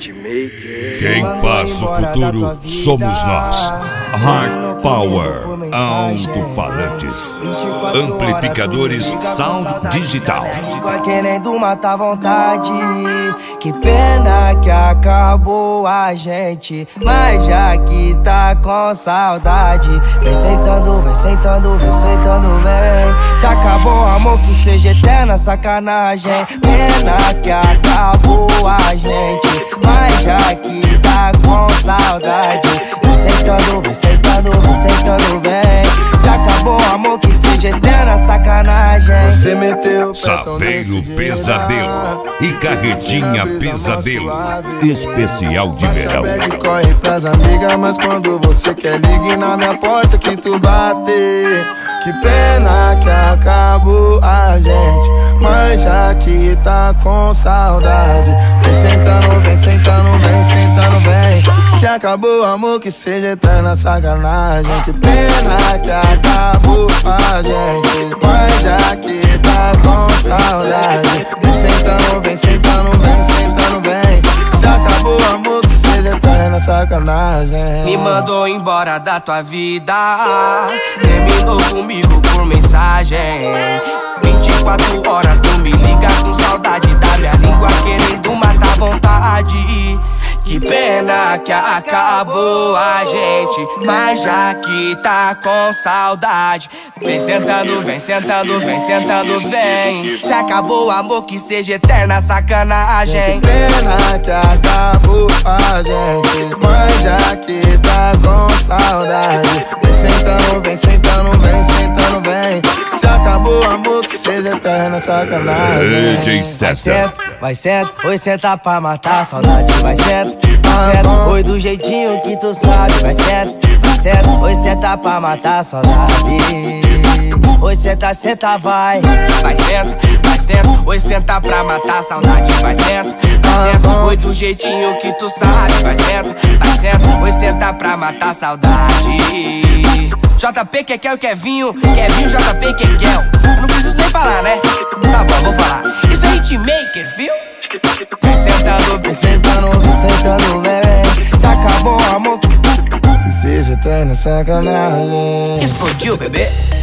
Hitmaker. Quem faz o futuro somos nós. Hard Power Alto-Falantes, amplificadores Sound Digital. Que nem do mata vontade. Que pena que acabou a gente, mas já que tá com saudade, vem sentando, vem sentando, vem sentando, vem. Se acabou amor, que seja eterna sacanagem. Pena que acabou a gente, mas já que tá com saudade, vem sentando, vem sentando, vem sentando, vem. Se acabou amor, que seja eterna sacanagem. Você meteu Saveiro Pesadelo e Carretinha Pesadelo, especial de verão. Corre pras amigas, mas quando você quer ligue na minha porta que tu bate. Que pena que acabou a gente, mas já que tá com saudade, vem sentando, vem sentando, vem sentando, vem. Se acabou amor, que seja eterna sacanagem. Que pena que acabou a gente, mas já que tá com saudade, vem sentando, vem sentando, vem sentando, vem. Se acabou amor, que seja eterna sacanagem. Me mandou embora da tua vida, terminou comigo por mensagem. 24 horas não me liga, com saudade da minha língua, querendo matar vontade. Que pena que acabou a gente, mas já que tá com saudade, vem sentando, vem sentando, vem sentando, vem. Se acabou o amor, que seja eterna sacanagem. Que pena que acabou a gente, mas já que tá com saudade, vem sentando, vem sentando, vem sentando, vem. Se acabou amor, que seja eterna sacanagem. DJ César. Vai senta, oi senta pra matar a saudade. Vai senta, oi do jeitinho que tu sabe. Vai senta, oi senta pra matar a saudade. Oi senta, senta, vai. Vai senta, oi senta pra matar a saudade. Vai senta, oi do jeitinho que tu sabe. Vai senta, oi senta pra matar a saudade. JP, Kekel, Kevinho, Kevinho, JP, Kekel. Eu não preciso nem falar, né? Tá bom, vou falar. Isso é Hitmaker, viu? Vem sentando, vem sentando, vem sentando, vem. Se acabou o amor, Que seja eterna sacanagem. explodiu, bebê.